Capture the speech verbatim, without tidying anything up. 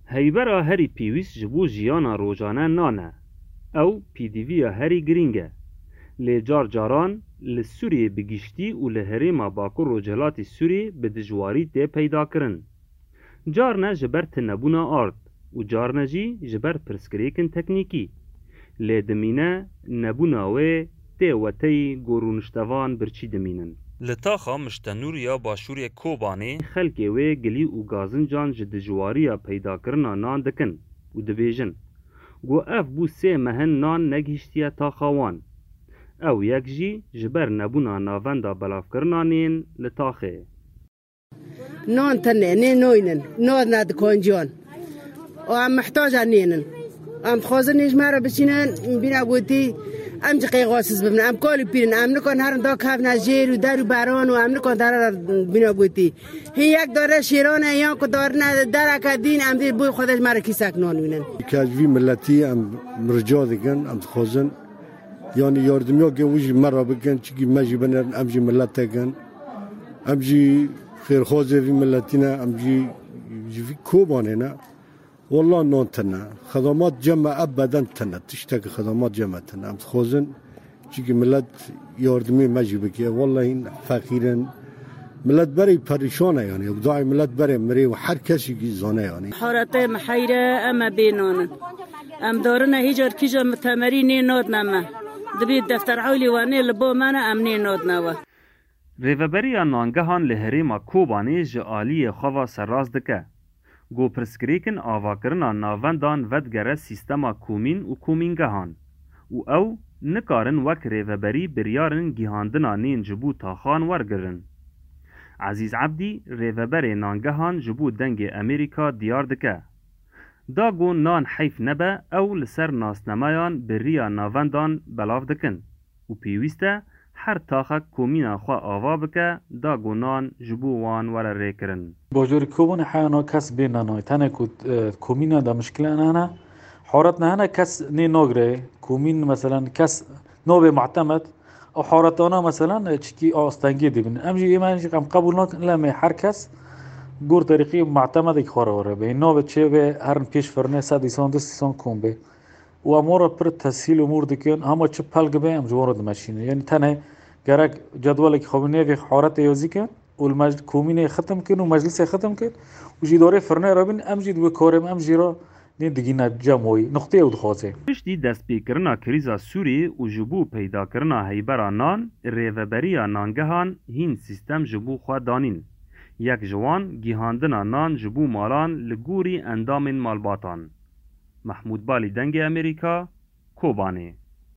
هیبرا هری پیویس جبو جیانا روزانه نانه او پی دی وی هری گرینگه لی جار جاران لسوریه بگیشتی و لهریما باکو روجهلاتی سوریه به دجواری ده پیدا کرن. جار نه جبر تنبونا آرد و جار نه جی جبر پرسکریکن تکنیکی. لی دمینه نبوناوه ده و تی گورونشتوان برچی دمینن. لطاخا مشتنور یا باشوری کوبانه خلقی وی گلی و گازن جان جدجواری پیدا کرنا نان دکن و دبیجن. گو اف بو سه مهن نان نگیشتیا تا خوان. او یک جی جبر نبونا ناوندا بلاف کرنا نین لطاخه. نان تنه نین نوینن ناد ند کنجان و هم محتاج نینن هم خوازن نجمره بچینن بینا بودی ام جقی قاسس ببینم ام کالی پیرن ام نکن هرن دا کف نجیر و در و بران و ام نکن در بینا بودی هی یک داره شیرانه یا که دار نه در اکدین ام دیر بوی خودش مرا کیسک نان بینن کاجوی ملتی ام مرجع دیگن ام خوازن یعنی یاردمی که وجی مرا بکن چی ماجی بنرن ام جی ملت کن ام جی خیر خوازه وی ملتینا ام جی جی کوبانه نه والله نون تنا خدمات جمع ابدا تنا تشتكي خدمات جمع تنا ام خوزن چیکه ملت یاردمی مجبور که والله این فقیرن ملت بری پریشانه یعنی دعای ملت بری مری و هر کسی کی زانه یعنی حارت محیره اما بینون ام دارن هیجار کیجا متمرینی نود نما دبی دفتر عولی وانی لبو من امنی نود نوا ریوبری نانگهان لهریما کوبانی جالی خوا سراز دکه گو پرسکریکن آوا کرنا ناوندان ودگره سیستما کومین و کومینگهان و او نکارن وک ریوبری بریارن گیهاندنا نین جبو تاخان ورگرن. عزیز عبدی ریوبری نانگهان جبو دنگ امریکا دیار دکه. دا گو نان حیف نبه او لسر ناسنمایان بریا ناوندان بلاف دکن و پیویسته هر تاخک کومینا خوا آوا بکه دا گونان جبو وان ور ریکرن. باجور کوبان حیانا کس بین نانای تنه کود کومینا دا مشکل نه حارت نه کس نی نگره کومین مثلا کس نوب معتمد او حارت آنا مثلا چکی آستنگی دیبن امجی ایمانش کم قبول نکن لامه هر کس گور طریقی معتمد یک خورا وره به نوب چه به هر پیش فرنه صد ایسان دست ایسان کن به و امور پر تسهیل امور دکن همه چه پلگ به ام جوارد ماشینه یعنی تنه گرک جدول که خوابنه و حارت یازی کن و المجد کومینه ختم کن و مجلس ختم کن و جداره فرنه رابین ام جد و کارم ام جرا نه دیگه جمعی نقطه اود خازه. پشتی دست پیکرنا کریزا سوری و جبو پیدا کرنا هیبرانان ریوبری نانگهان هین سیستم جبو خود دانین. یک جوان گیهاندنا نان جبو مالان لگوری اندام مالباتان. محمود بالی دنگ امریکا کوبانه